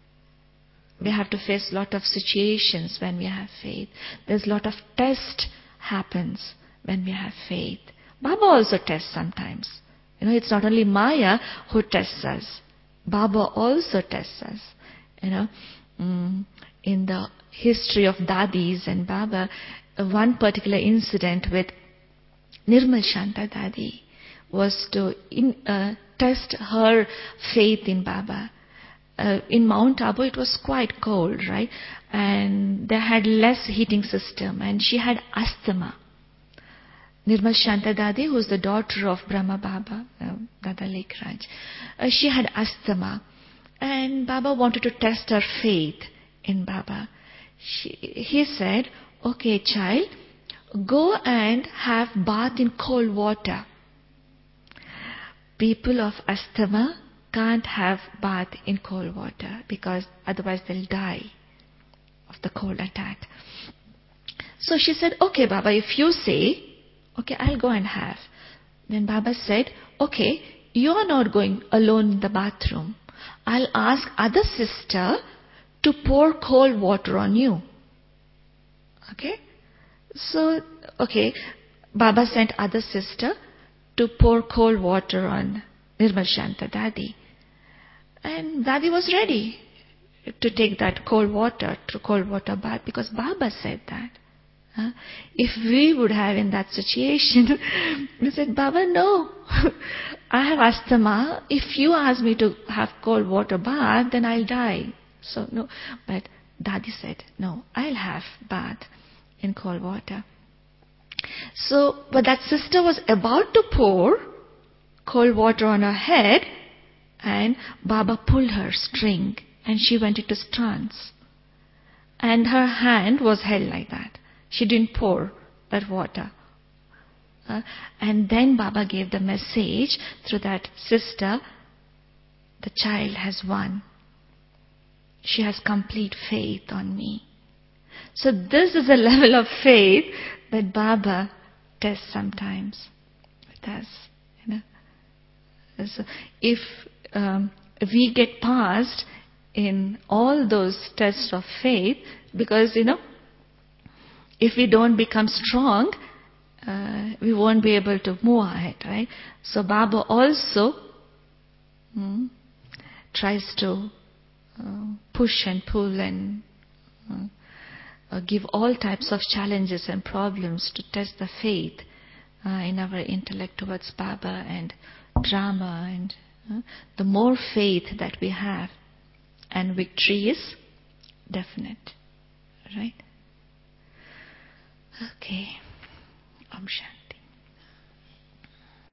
We have to face a lot of situations when we have faith. There's a lot of test happens when we have faith. Baba also tests sometimes. You know, it's not only Maya who tests us. Baba also tests us. You know, mm, in the history of Dadis and Baba, one particular incident with Nirmal Shanta Dadi was to in, uh, test her faith in Baba. Uh, in Mount Abu, it was quite cold, right? And they had less heating system, and she had asthma. Nirmal Shanta Dadi, who is the daughter of Brahma Baba, uh, Dada Lekraj, uh, she had asthma, and Baba wanted to test her faith in Baba. She, he said, "Okay, child, go and have bath in cold water." People of asthma can't have bath in cold water because otherwise they'll die of the cold attack. So she said, "Okay, Baba, if you say, okay, I'll go and have." Then Baba said, "Okay, you're not going alone in the bathroom. I'll ask other sister to pour cold water on you." Okay? So, okay, Baba sent other sister to pour cold water on Nirmal Shanta Dadi. And Dadi was ready to take that cold water, to cold water bath, because Baba said that. Huh? If we would have in that situation, we said, "Baba, no, I have asthma. If you ask me to have cold water bath, then I'll die." So no, but Dadi said, "No, I'll have bath in cold water." So, but that sister was about to pour cold water on her head, and Baba pulled her string, and she went into trance. And her hand was held like that. She didn't pour that water. Uh, and then Baba gave the message through that sister, "The child has won. She has complete faith on me." So this is a level of faith that Baba tests sometimes with us. You know? So if um, we get past in all those tests of faith, because, you know, if we don't become strong, uh, we won't be able to move ahead, right? So Baba also hmm, tries to uh, push and pull and uh, uh, give all types of challenges and problems to test the faith uh, in our intellect towards Baba and drama. And uh, the more faith that we have, and victory is definite, right? Okay. Om Shanti.